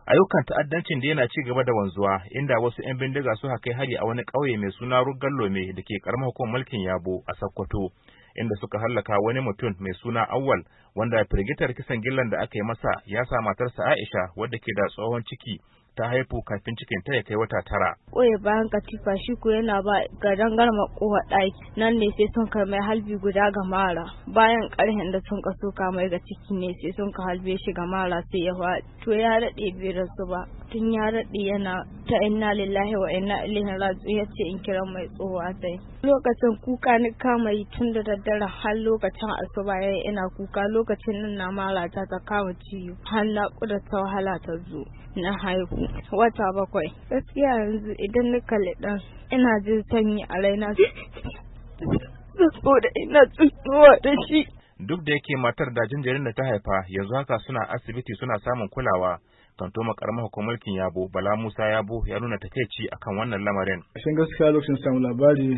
Ayyukan ta'addancin da yana ci gaba da wanzuwa inda wasu 'yan bindiga suka kai hari a wani ƙauye mai suna Rugar Lome da ke ƙaramar hukumar mulkin Yabo a Sokoto, inda suka hallaka wani mutum mai suna Awwal wanda firgitar kisan gillan da aka yi masa ya sa matarsa Aisha wadda ke da tsohon ciki ta haifu kafin cikin ta ya kai wata 9. Koye bayan katifa shi ko yana ba gadan garma kowa ɗaki nan ne sai sun kai mai halbi guda ga mara bayan ƙarhen da sun kaso mai ga ciki ne sai sun ka halbe shi ga mara sai ya faɗi to ya daɗe bai rasu ba tun ya daɗe yana ta inna lillahi wa inna ilaihi raji'un yace in kira mai tsohuwa sai lokacin kuka ni kama yi tun da daddare har lokacin asuba yayi ina kuka lokacin nan na mara ta kama ciwo har na kuda ta wahala ta zo na haihu wata 7. Gaskiya yanzu idan na kalli dan ina jin sanyi a raina saboda ina tsuwa da shi. Duk da yake matar da jinjirin da ta haifa yanzu haka suna asibiti suna samun kulawa, Kantoma karamar hukumar mulkin Yabo Bala Musa Yabo ya nuna takeici akan wannan lamarin. Shin gaskiya lokacin samu labari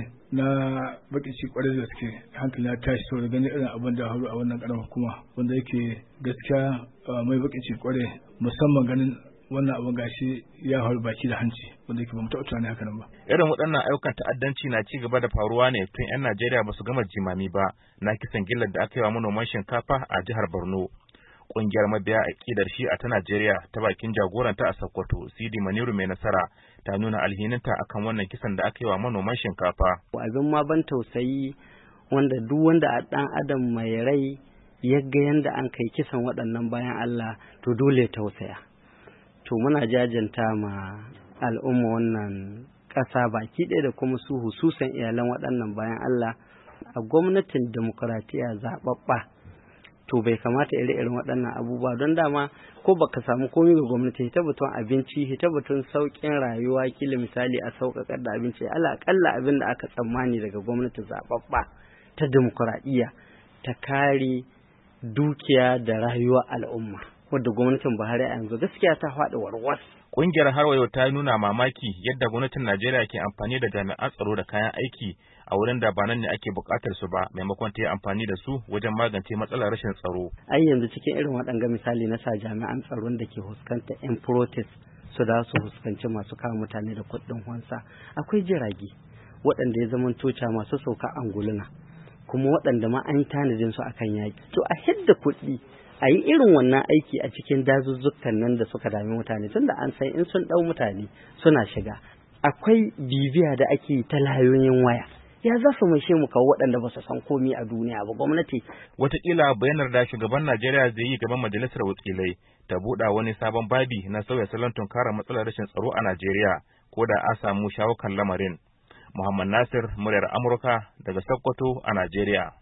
na bakici kwarai da suke hankali ya tashi saboda ganin irin abin da faru a wannan karamar hukuma wanda yake gaskiya mai bakici kwarai musamman ganin wannan abin gashi ya faru baki da hanci wanda yake bamu taɓa tunani haka nan ba. Irin waɗannan ayyukan ta'addanci na ci gaba da faruwa ne tun 'yan Najeriya ba su gama jimami ba na kisan gillar da aka yi wa manoman shinkafa a jihar Borno. Ƙungiyar mabiya aƙidar Shi'a ta Najeriya ta bakin jagoranta a Sokoto, Sidi Maniru mai nasara, ta nuna alhininta akan wannan kisan da aka yi wa manoman shinkafa. Abin ma ban tausayi wanda duk wanda a ɗan adam mai rai ya ga yanda an kai kisan waɗannan bayan Allah to dole tausaya. To muna jajanta ma al'umma wannan ƙasa baki ɗaya da kuma su hususan iyalan waɗannan bayan Allah a gwamnatin demokuraɗiyya zaɓaɓɓa. To bai kamata ire-iren waɗannan abubuwa don dama ko baka samu komai ga gwamnati ta batun abinci ta batun sauƙin rayuwa kila misali a sauƙaƙar da abinci aƙalla abin da aka tsammani daga gwamnati zaɓaɓɓa ta demokuraɗiyya ta kare dukiya da rayuwar al'umma wadda gwamnatin Buhari a yanzu gaskiya ta faɗi warwas. Ƙungiyar har wayo ta nuna mamaki yadda gwamnatin Najeriya ke amfani da jami'an tsaro da kayan aiki a wurin da ba nan ne ake buƙatar su ba maimakon ta yi amfani da su wajen magance matsalar rashin tsaro. Ai yanzu cikin irin waɗanga misali na sa jami'an tsaron da ke fuskanta 'yan protest su da su fuskanci masu kawo mutane da kuɗin wansa akwai jirage waɗanda ya zama toca masu sauka anguluna kuma waɗanda ma an tanadin su akan yaƙi. To a hidda kuɗi a yi irin wannan aiki a cikin dazuzzukan nan da suka dami mutane tunda an san in sun ɗau mutane suna shiga akwai bibiya da ake ta layoyin waya ya za su maishe mu kawo waɗanda ba su san komi a duniya ba gwamnati. Wataƙila bayanar da shugaban Najeriya zai yi gaban majalisar wakilai ta buɗa wani sabon babi na sauya salon tunkarar matsalar rashin tsaro a Najeriya ko da an samu shawo kan lamarin. Muhammad Nasir, muryar Amurka daga Sokoto a Najeriya.